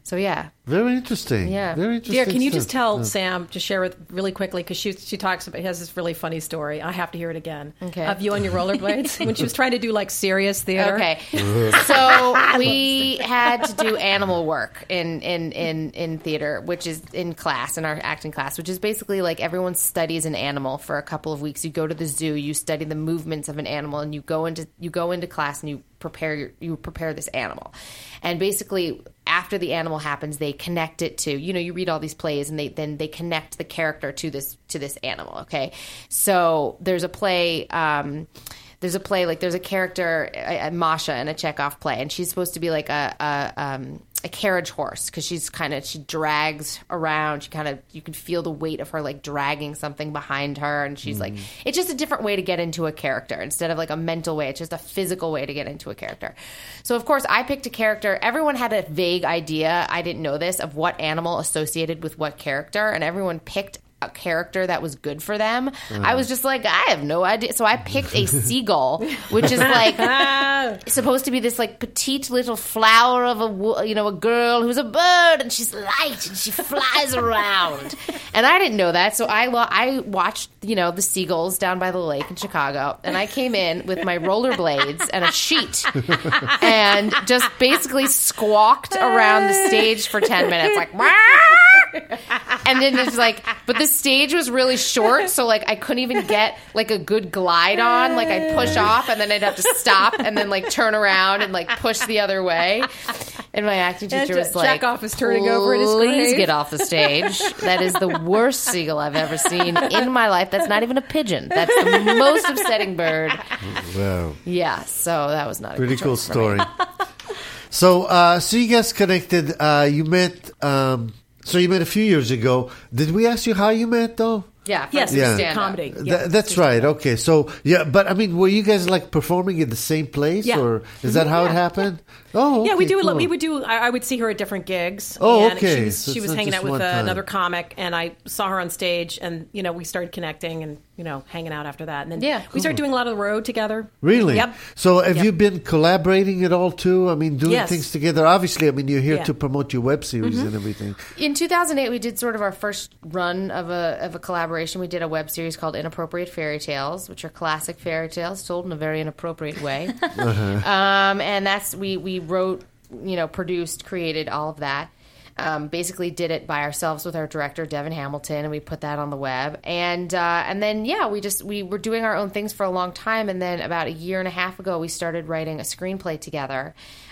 So yeah. Very interesting. Yeah. Very interesting. Dear, can you just stuff. tell Sam to share it really quickly, because she talks about, has this really funny story. I have to hear it again. Okay. Of you on your rollerblades when she was trying to do like serious theater. Okay. So we had to do animal work in theater, which is in class, in our acting class, which is basically like everyone studies an animal for a couple of weeks. You go to the zoo, you study the movements of an animal, and you go into class and you prepare this animal. And basically, after the animal happens, they connect it to, you read all these plays, and they connect the character to this animal. Okay, so there's a play. There's a character, Masha, in a Chekhov play, and she's supposed to be like a carriage horse, because she drags around. You can feel the weight of her like dragging something behind her, and she's like, it's just a different way to get into a character instead of like a mental way. It's just a physical way to get into a character. So of course I picked a character. Everyone had a vague idea, I didn't know this, of what animal associated with what character, and everyone picked a character that was good for them. I was just like, I have no idea. So I picked a seagull, which is like supposed to be this like petite little flower of a girl who's a bird, and she's light and she flies around. And I didn't know that, so I watched the seagulls down by the lake in Chicago, and I came in with my rollerblades and a sheet and just basically squawked around the stage for 10 minutes like and then it's like, but the stage was really short, so like I couldn't even get like a good glide on. Like I'd push off and then I'd have to stop and then like turn around and like push the other way. And my acting teacher was like, Chekhov is turning over in his grave. Please get off the stage. That is the worst seagull I've ever seen in my life. That's not even a pigeon. That's the most upsetting bird. Wow. Yeah, so that was not a pretty good cool choice for me. story. So you guys connected. You met. So you met a few years ago. Did we ask you how you met, though? Yeah. Yes, Yeah. comedy. That's right. Okay. So, yeah, but I mean, were you guys like performing at the same place? Yeah. Or is that how it happened? Oh, okay, yeah, we do. cool. We would do. I would see her at different gigs. Oh, and okay. She So was it's hanging not out just with one time. another comic, and I saw her on stage, and we started connecting and hanging out after that. And then we started doing a lot of the road together. Really? Yep. So have you been collaborating at all too? I mean, doing Yes. things together? Obviously, I mean, you're here Yeah. to promote your web series and everything. In 2008, we did sort of our first run of a collaboration. We did a web series called Inappropriate Fairy Tales, which are classic fairy tales told in a very inappropriate way. And that's we wrote, produced, created all of that. Basically did it by ourselves with our director Devin Hamilton, and we put that on the web. And then we were doing our own things for a long time, and then about a year and a half ago we started writing a screenplay together.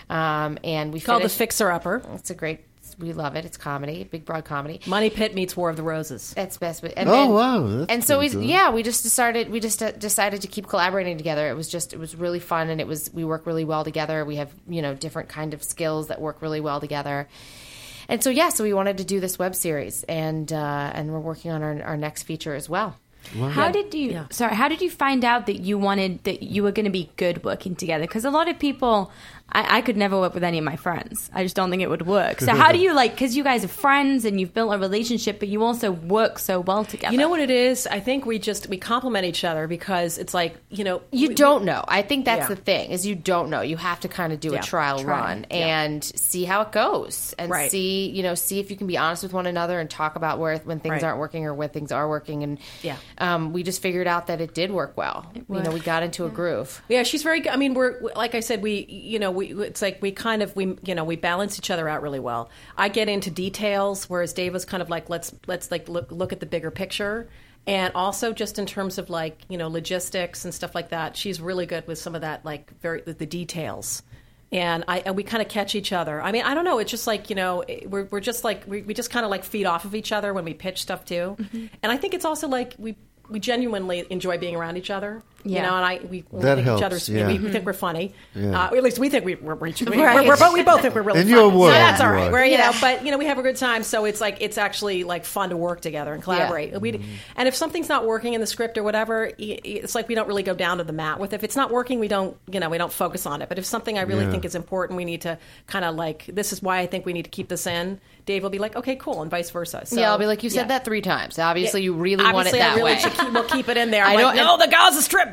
And we Called The finished. Fixer Upper. It's a great. We love it. It's comedy, big broad comedy. Money Pit meets War of the Roses. That's best. Wow! And so we just decided to keep collaborating together. It was really fun, and we work really well together. We have different kind of skills that work really well together. And so we wanted to do this web series, and we're working on our next feature as well. Wow. How did you find out that you were going to be good working together? Because a lot of people, I could never work with any of my friends. I just don't think it would work. So how do you because you guys are friends and you've built a relationship, but you also work so well together? You know what it is? I think we complement each other, because it's like, You don't know. I think that's the thing, is you don't know. You have to kind of do a trial run and see how it goes, and see if you can be honest with one another and talk about when things aren't working or when things are working. And we just figured out that it did work well. We got into a groove. Yeah, she's very good. I mean, we're like I said, it's like we balance each other out really well. I get into details, whereas Dave was kind of like, let's look at the bigger picture. And also just in terms of logistics and stuff like that, she's really good with some of that, the details. And we kind of catch each other. I mean, I don't know. It's just like, we're just like, we just kind of feed off of each other when we pitch stuff too. Mm-hmm. And I think it's also we genuinely enjoy being around each other. And we think helps, each other's. yeah. We think we're funny. Yeah. At least we think we we both think we're really In funny. your world, so that's all right. you We're, but we have a good time. So it's actually fun to work together and collaborate. Yeah. And if something's not working in the script or whatever, it's like we don't really go down to the mat with. If it's not working, we don't focus on it. But if something I really think is important, we need to kind of this is why I think we need to keep this in. Dave will be like, okay, cool, and vice versa. So, I'll be like, you said that 3 times. Obviously, you really want it that way. We'll keep it in there. I'm no, the gal's a strip.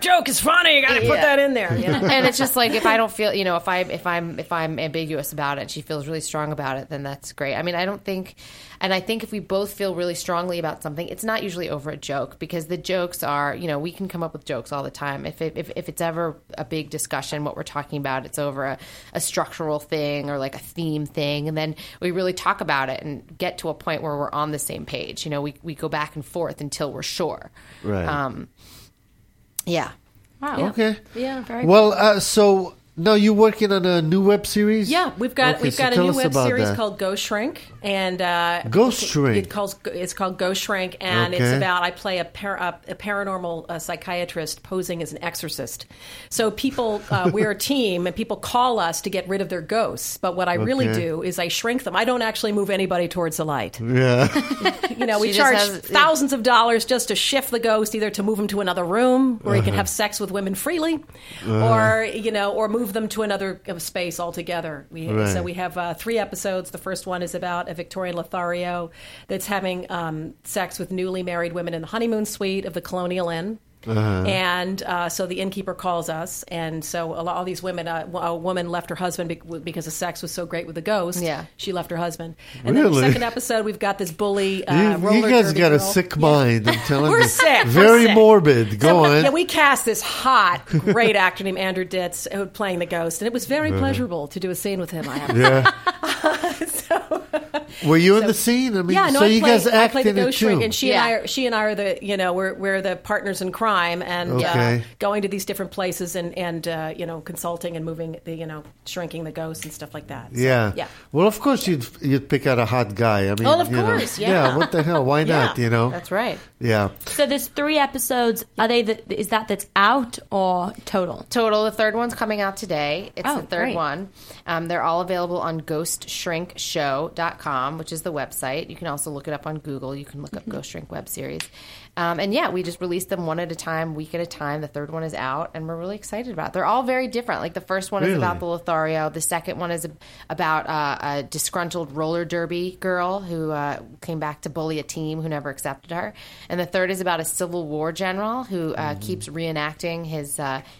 joke is funny. You got to put that in there. You know? And it's just like, if I don't feel, if I'm ambiguous about it, and she feels really strong about it, then that's great. I mean, I think if we both feel really strongly about something, it's not usually over a joke, because the jokes are, we can come up with jokes all the time. If it's ever a big discussion, what we're talking about, it's over a structural thing or like a theme thing, and then we really talk about it and get to a point where we're on the same page. We go back and forth until we're sure. Right. Yeah. Wow. Okay. Yeah. Very well, so now you're working on a new web series? Yeah, we've got a new web series called Go Shrink, and Go Shrink. It's called Go Shrink, and it's about, I play a paranormal psychiatrist posing as an exorcist. So people, we're a team, and people call us to get rid of their ghosts. But what I really do is I shrink them. I don't actually move anybody towards the light. Yeah. We charge thousands of dollars just to shift the ghost, either to move him to another room where he can have sex with women freely, or move them to another space altogether. So we have 3 episodes. The first one is about a Victorian Lothario that's having sex with newly married women in the honeymoon suite of the Colonial Inn. And so the innkeeper calls us, and so all these women, a woman left her husband because the sex was so great with the ghost. Yeah, she left her husband. And then the second episode, we've got this bully roller you guys derby got girl. a sick mind. I'm telling you, we're sick. Very we're sick. morbid. Go on. Yeah, we cast this hot, great actor named Andrew Ditz playing the ghost, and it was very pleasurable to do a scene with him. I have to say. Were you in the scene? I mean, you guys act in it too. And she and I are the we're the partners in crime, and going to these different places and consulting and moving the shrinking the ghosts and stuff like that. So, yeah. Well, of course you'd pick out a hot guy. I mean, of course. Yeah. What the hell? Why not? That's right. Yeah. So there's 3 episodes. Are they? Is that's out or total? Total. The third one's coming out today. It's the third great. one. They're all available on GhostShrinkShow.com, which is the website. You can also look it up on Google. You can look up Ghost Shrink web series. We just released them one at a time, week at a time. The third one is out, and we're really excited about it. They're all very different. Like the first one is about the Lothario. The second one is about a disgruntled roller derby girl who came back to bully a team who never accepted her. And the third is about a Civil War general who keeps reenacting his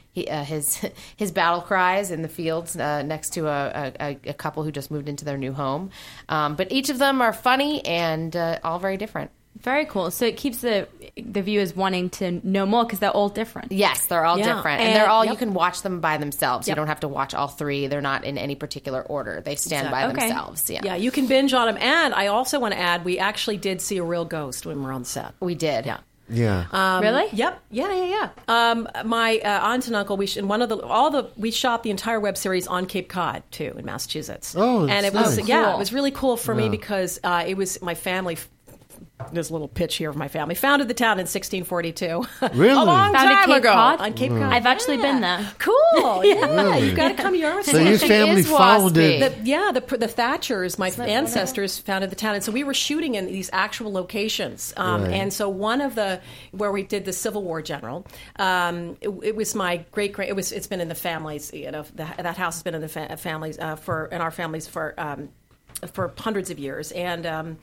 battle cries in the fields next to a couple who just moved into their new home. But each of them are funny and all very different. Very cool. So it keeps the viewers wanting to know more because they're all different. Yes, they're all different. And they're all, you can watch them by themselves. You don't have to watch all 3. They're not in any particular order. They stand by themselves. Yeah, you can binge on them. And I also want to add, we actually did see a real ghost when we were on set. We did. Yeah. Really? Yep. Yeah. My aunt and uncle, we shot the entire web series on Cape Cod too, in Massachusetts. Oh, and it was cool. it was really cool for me because it was my family. This little pitch here of my family founded the town in 1642. Really? A long time Cape ago. Cod? On Cape Cod. I've actually been there. Cool. Yeah. Really? You've got to come to yours. So your family founded. The Thatchers, my ancestors, founded the town, and so we were shooting in these actual locations. And so one of where we did the Civil War general, it was my great. It's been in the families. That house has been in the families in our families for hundreds of years. And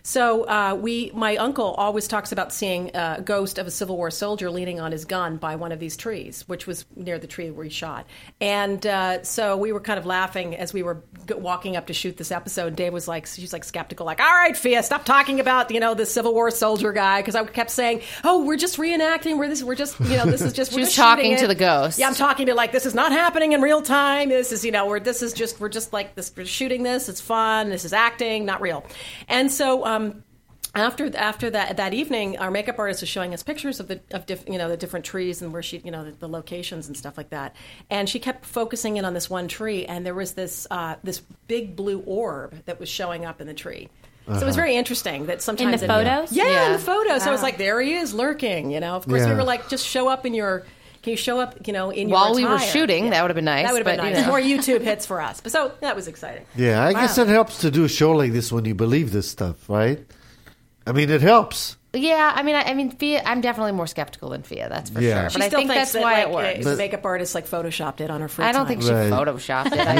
my uncle always talks about seeing a ghost of a Civil War soldier leaning on his gun by one of these trees, which was near the tree where he shot. And so we were kind of laughing as we were walking up to shoot this episode. Dave was like, she's like skeptical, like, all right, Fia, stop talking about, the Civil War soldier guy. Because I kept saying, oh, we're just reenacting. This is just, she was talking to the ghost. Yeah, I'm talking to this is not happening in real time. This is, we're just like this, we're shooting this. It's fun. This is acting, not real. And so after that evening, our makeup artist was showing us pictures of the different trees and where she the locations and stuff like that. And she kept focusing in on this one tree, and there was this big blue orb that was showing up in the tree. So it was very interesting that sometimes in the photos. Yeah, in the photos. Wow. So I was like, there he is lurking. Of course, we were like, just show up in your. Can you show up, in your while we attire? were shooting? Yeah. That would have been nice. That would have been nice. More YouTube hits for us. But so that was exciting. Yeah, I guess it helps to do a show like this when you believe this stuff, right? I mean, it helps. Yeah, I mean, Fia. I'm definitely more skeptical than Fia. That's for sure. But She I still think thinks that's why it works. The makeup artist photoshopped it on her free time. I don't think she photoshopped it.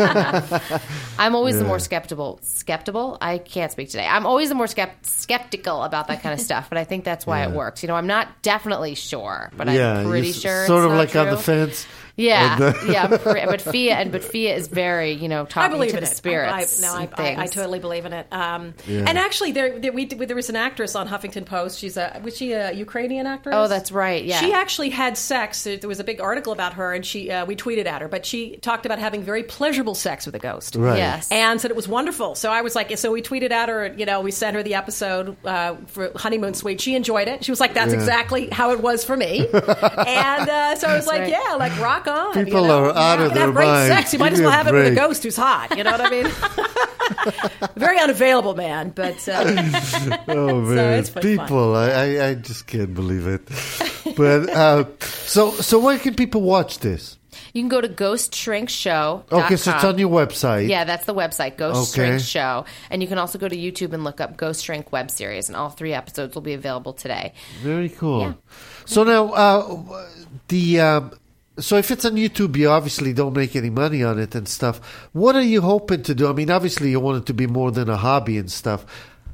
I'm always the more skeptical. I can't speak today. I'm always the more skeptical about that kind of stuff. But I think that's why it works. I'm not definitely sure, but I'm pretty sure. Sort it's of like true. on the fence. Yeah, but Fia is very, talking to the spirits. I totally believe in it. And actually, there was an actress on Huffington Post. Was she a Ukrainian actress? Oh, that's right. Yeah, she actually had sex. There was a big article about her, and we tweeted at her. But she talked about having very pleasurable sex with a ghost. Right. Yes, and said it was wonderful. So I was like, so we tweeted at her. We sent her the episode for Honeymoon Suite. She enjoyed it. She was like, that's exactly how it was for me. And so I was like, yeah, like rock on. People are out of their have great mind. sex. You might as well have it with a ghost who's hot. You know what I mean? Very unavailable man, but oh man, so people, I just can't believe it. But so where can people watch this? You can go to ghostshrinkshow.com. Okay, so it's on your website. Yeah, that's the website, Ghost Shrink Show. And you can also go to YouTube and look up Ghost Shrink web series, and all 3 episodes will be available today. Very cool. Yeah. So now so if it's on YouTube, you obviously don't make any money on it and stuff. What are you hoping to do? I mean, obviously you want it to be more than a hobby and stuff.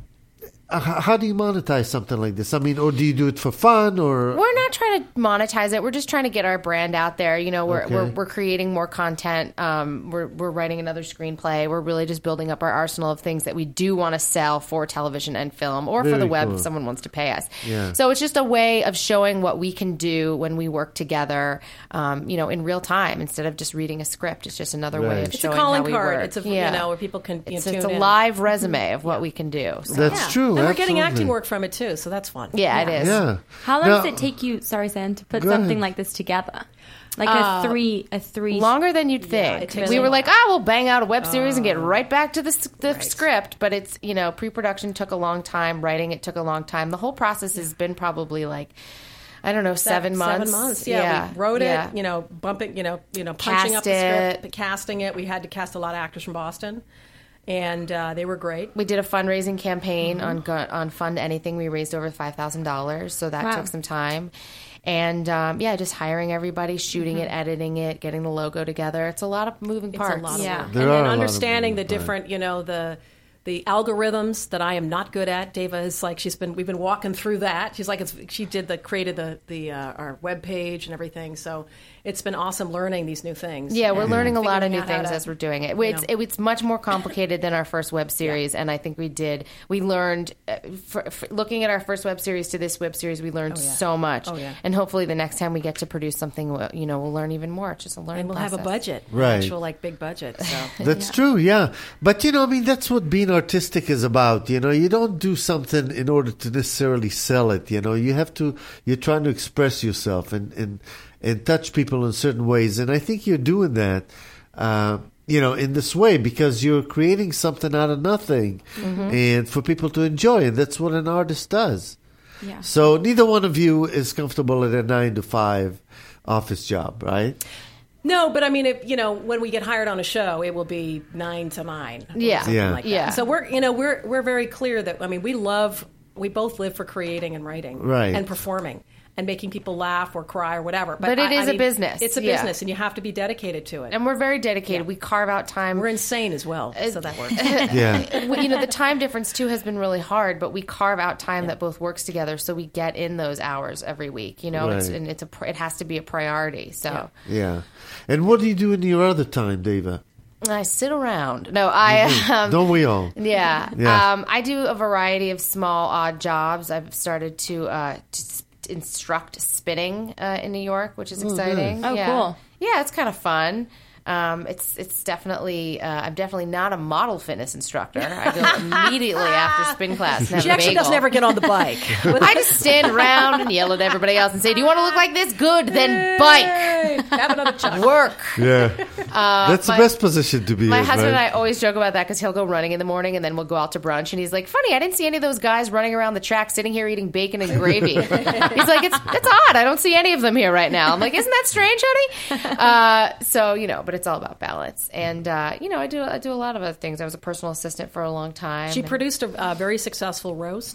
How do you monetize something like this? I mean, or do you do it for fun? Or we're not trying to monetize it. We're just trying to get our brand out there. We're creating more content. We're writing another screenplay. We're really just building up our arsenal of things that we do want to sell for television and film, or for the web if someone wants to pay us. Yeah. So it's just a way of showing what we can do when we work together, in real time instead of just reading a script. It's just another way of showing how we work. It's a calling card. Where people can it's tune a in. live resume of what we can do. So. That's true. And we're getting acting work from it too, so that's fun. Yeah, it is. Yeah. How long does it take you, sorry, Sam, to put something like this together? Like a three longer than you'd think. We were like, we'll bang out a web series and get right back to the script. But it's pre-production took a long time, writing it took a long time. The whole process has been probably like, I don't know, 7 months. 7 months. Yeah. We wrote it. Bumping. Punching up the script, casting it. We had to cast a lot of actors from Boston. And they were great. We did a fundraising campaign on Fund Anything. We raised over $5,000, so that took some time. And just hiring everybody, shooting it, editing it, getting the logo together. It's a lot of moving parts. It's a lot of work. And then understanding the different, the algorithms that I am not good at. Deva is like we've been walking through that. She's like she created our web page and everything. So it's been awesome learning these new things. Yeah, we're learning a lot of new things as we're doing it. It's much more complicated than our first web series, and I think we learned looking at our first web series to this web series, we learned so much. And hopefully the next time we get to produce something, we'll learn even more. It's just a learning process. And we'll have a budget, right? Actual big budget. So that's true. Yeah, but that's what being artistic is about. You don't do something in order to necessarily sell it. You're trying to express yourself and touch people in certain ways. And I think you're doing that, in this way because you're creating something out of nothing and for people to enjoy. And that's what an artist does. Yeah. So neither one of you is comfortable at a 9-to-5 office job, right? No, but I mean, when we get hired on a show, it will be 9 to 9. Yeah, like that. So we're very clear that we both live for creating and writing, right, and performing and making people laugh or cry or whatever. But it is a business. It's a business, and you have to be dedicated to it. And we're very dedicated. Yeah. We carve out time. We're insane as well, so that works. The time difference too has been really hard, but we carve out time that both works together, so we get in those hours every week. Right. It has to be a priority. So yeah. And what do you do in your other time, Deva? I sit around. No, don't we all? Yeah. I do a variety of small, odd jobs. I've started to instruct spinning in New York, which is exciting. Oh, cool. Yeah, it's kind of fun. It's definitely I'm definitely not a model fitness instructor. I go immediately after spin class. She actually doesn't ever get on the bike. I just stand around and yell at everybody else and say, "Do you want to look like this? Good, then bike. Have another chuck. Work." Yeah, that's the best position to be in. My husband and right? I always joke about that because he'll go running in the morning and then we'll go out to brunch and he's like, "Funny, I didn't see any of those guys running around the track sitting here eating bacon and gravy." He's like, "It's odd. I don't see any of them here right now." I'm like, "Isn't that strange, honey?" But it's all about balance. And I do a lot of other things. I was a personal assistant for a long time. She produced a very successful roast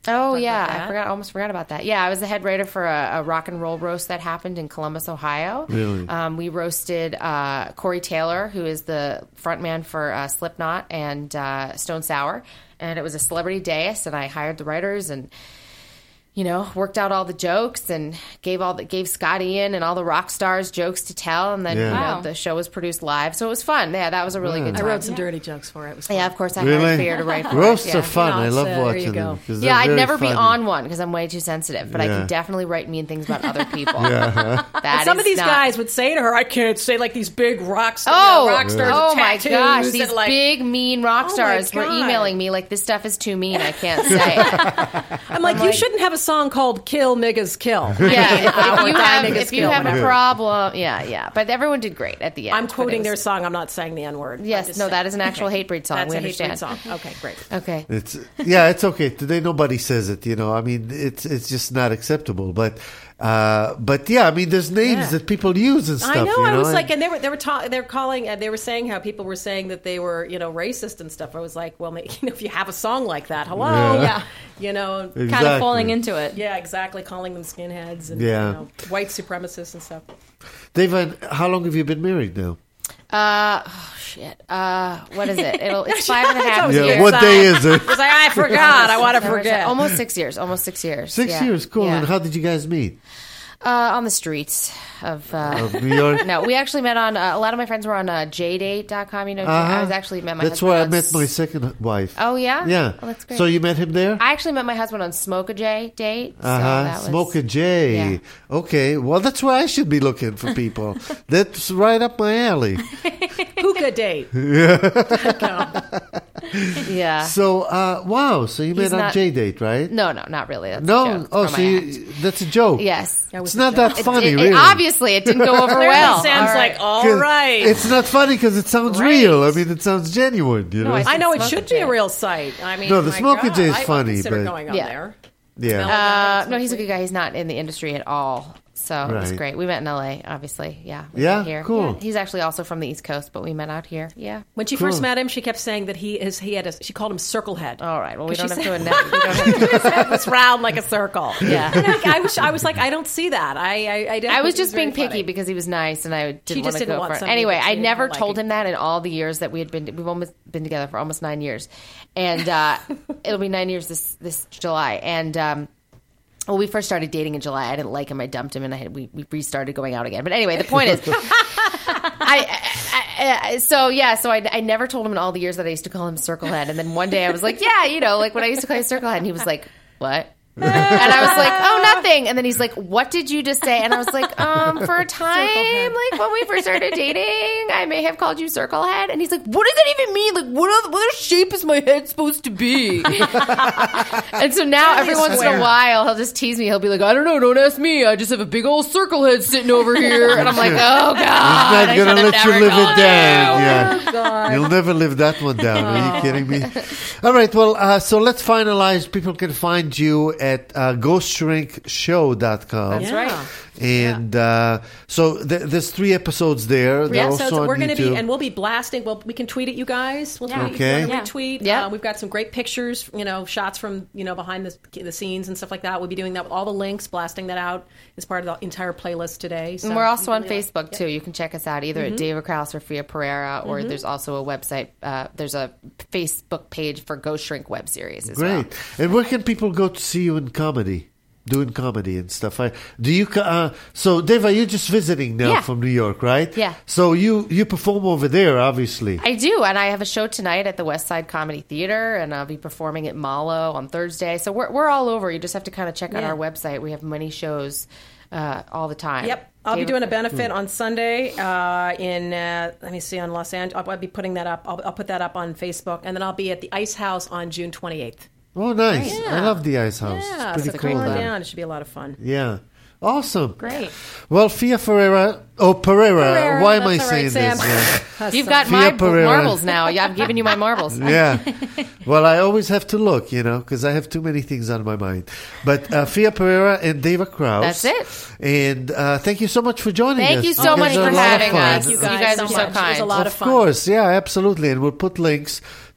Oh, yeah. I almost forgot about that. Yeah, I was the head writer for a rock and roll roast that happened in Columbus, Ohio. Really? We roasted Corey Taylor, who is the frontman for Slipknot and Stone Sour. And it was a celebrity dais, and I hired the writers and worked out all the jokes and gave Scott Ian and all the rock stars jokes to tell, and then the show was produced live, so it was fun. Yeah, that was a really good time. I wrote some dirty jokes for it. It was fun. Yeah, of course I hired Fear to write for Roasts it. are fun. I love watching them. Yeah, I'd never be on one because I'm way too sensitive, but I can definitely write mean things about other people. Some of these guys would say to her, "I can't say like these big rock stars." Oh my gosh, these big mean rock stars were emailing me like, "This stuff is too mean. I can't say it." I'm like, you shouldn't have a song called "Kill Niggas Kill." Yeah, if you have a problem, but everyone did great at the end. I'm quoting their song. I'm not saying the N-word. Yes, no, that is an actual hate breed song. That's we a understand. hate breed song. Okay, great. Okay, it's okay. Today nobody says it. I mean, it's just not acceptable. But yeah, I mean, there's names that people use and stuff. I know. I was like, and they were saying how people were saying that they were racist and stuff. I was like, well, if you have a song like that, hello, exactly. Kind of falling into it. Yeah, exactly. Calling them skinheads and white supremacists and stuff. David, how long have you been married now? Shit. What is it? It's 5.5 years. Yeah, what day is it? Because I forgot. I want to forget. Almost 6 years. Almost 6 years. 6 years. Cool. Yeah. And how did you guys meet? On the streets of New York. No, we actually met on. A lot of my friends were on JDate.com. I was actually met my. That's husband where I met my second wife. Oh yeah, yeah. Oh, that's great. So you met him there? I actually met my husband on Smoke a J date. Smoke a J. Yeah. Okay, well that's where I should be looking for people. That's right up my alley. Hookah date. Yeah. So wow. So you met on JDate, right? No, not really. That's no. A joke. Oh, so that's a joke. Yes. It's not that funny, really. Obviously, it didn't go over well. Sounds like all right. It's not funny because it sounds real. I mean, it sounds genuine. No, I know it should be a real site. I mean, no, the Smoke a J is funny, but going on there. Yeah. No, he's a good guy. He's not in the industry at all. So it was great. We met in LA, obviously. Yeah. Yeah. Cool. Yeah, he's actually also from the East Coast, but we met out here. Yeah. When she first met him, she kept saying that she called him Circle Head. All right. Well, we don't have to his head was round like a circle. Yeah. I was like, I don't see that. I was just being picky because he was nice, and I didn't want to go for it. Anyway, I never told him that in all the years that we've almost been together for almost 9 years, and it'll be 9 years this July, and. Well, we first started dating in July. I didn't like him. I dumped him, and we restarted going out again. But anyway, the point is, I never told him in all the years that I used to call him Circle Head. And then one day I was like, like when I used to call you Circle Head, and he was like, what? And I was like, oh, nothing. And then he's like, what did you just say? And I was like, for a time, like when we first started dating, I may have called you Circle Head. And he's like, what does that even mean? Like, what other shape is my head supposed to be? And so now every once in a while, he'll just tease me. He'll be like, I don't know, don't ask me. I just have a big old circle head sitting over here. And I'm like, oh, God. He's not going to let you live it down. Yeah. Oh, God. You'll never live that one down. Are you kidding me? All right. Well, so let's finalize. People can find you at GhostShrinkShow.com. That's right. And so there's 3 episodes there. They're also we're going to be, and we'll be blasting. Well, we can tweet at you guys. We'll tweet, retweet. Yeah. We've got some great pictures, shots from, behind the scenes and stuff like that. We'll be doing that with all the links, blasting that out as part of the entire playlist today. So and we're also on Facebook, too. You can check us out either at David Krause or Fia Pereira, or there's also a website. There's a Facebook page for Ghost Shrink web series as well. Great. And where can people go to see you in comedy? Doing comedy and stuff. Do you? So, Deva, you're just visiting now from New York, right? Yeah. So you perform over there, obviously. I do, and I have a show tonight at the West Side Comedy Theater, and I'll be performing at Malo on Thursday. So we're all over. You just have to kind of check out our website. We have many shows all the time. Yep. I'll be doing a benefit on Sunday in, let me see, on Los Angeles. I'll be putting that up. I'll put that up on Facebook, and then I'll be at the Ice House on June 28th. Oh, nice. Yeah. I love the Ice House. Yeah, it's pretty cool. Down. It should be a lot of fun. Yeah. Awesome. Great. Well, Fia Pereira. Why am I saying this? Yeah. You've got my marbles now. Yeah, I've given you my marbles. Yeah. Well, I always have to look, because I have too many things on my mind. But Fia Pereira and David Krause. That's it. And thank you so much for joining us. Thank you so much for having us. You guys are so kind. It was a lot of fun. Of course. Yeah, absolutely. And we'll put links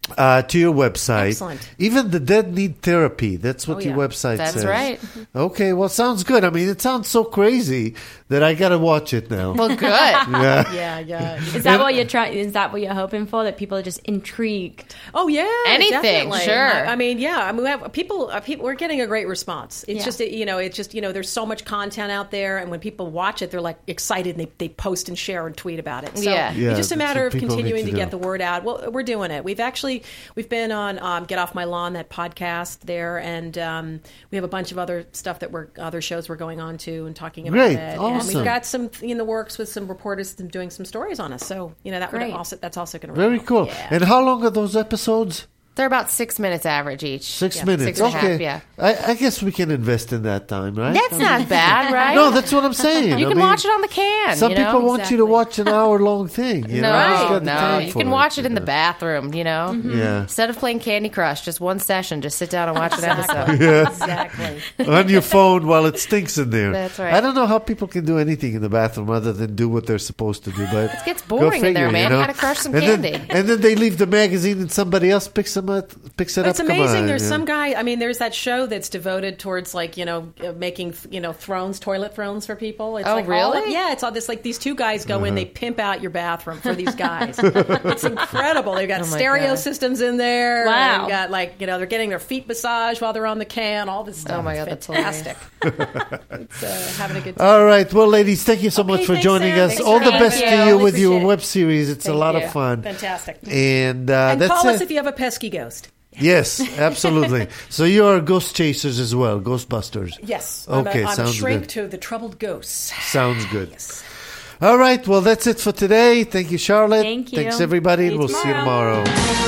to your website. Excellent. Even the dead need therapy. That's what your website says. That's right. Okay, well, sounds good. I mean, it sounds so crazy that I got to watch it now. Well, good. Yeah. Is that what you're trying? Is that what you're hoping for? That people are just intrigued? Oh yeah, anything, definitely. sure. I mean, yeah. I mean, we have people. We're getting a great response. It's just, there's so much content out there, and when people watch it, they're like excited, and they post and share and tweet about it. So it's just a matter of continuing to get the word out. Well, we're doing it. We've been on Get Off My Lawn, that podcast there, and we have a bunch of other stuff other shows we're going on to and talking about it. Awesome. And we've got some in the works with some reporters doing some stories on us. So that's also going to very cool. Yeah. And how long are those episodes? They're about 6 minutes average each. 6 minutes. 6 and a half, okay. yeah. I guess we can invest in that time, right? That's not bad, right? No, that's what I'm saying. You can watch it on the can. Some people want you to watch an hour-long thing. You can watch it in the bathroom, Mm-hmm. Yeah. Instead of playing Candy Crush, just one session, just sit down and watch an episode. Yeah. Exactly. On your phone while it stinks in there. That's right. I don't know how people can do anything in the bathroom other than do what they're supposed to do. But it gets boring in there, man. Gotta crush some candy. And then they leave the magazine and somebody else picks it up. It's amazing. There's some guy. I mean, there's that show that's devoted towards making toilet thrones for people. It's really? It's all this. Like these two guys go in, they pimp out your bathroom for these guys. It's incredible. They've got stereo systems in there. Wow. They've got they're getting their feet massaged while they're on the can. All this stuff. Oh my God, it's that's fantastic. It's having a good time. All right. Well, ladies, thank you so much for joining us. Thanks all for the having best me. to you with your Appreciate it. web series. It's a lot of fun. Fantastic. And And that's call us it. if you have a pesky ghost. Yes, absolutely. So you are ghost chasers as well, Ghostbusters. Yes. Okay, I'm a sounds shrink good. to the troubled ghosts. Sounds good. Yes. All right. Well, that's it for today. Thank you, Charlotte. Thank you. Thanks, everybody. And we'll see you tomorrow.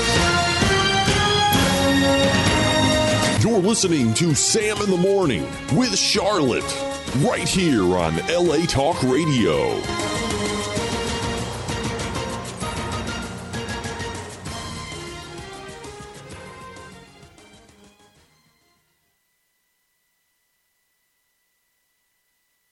You're listening to Sam in the Morning with Charlotte, right here on LA Talk Radio.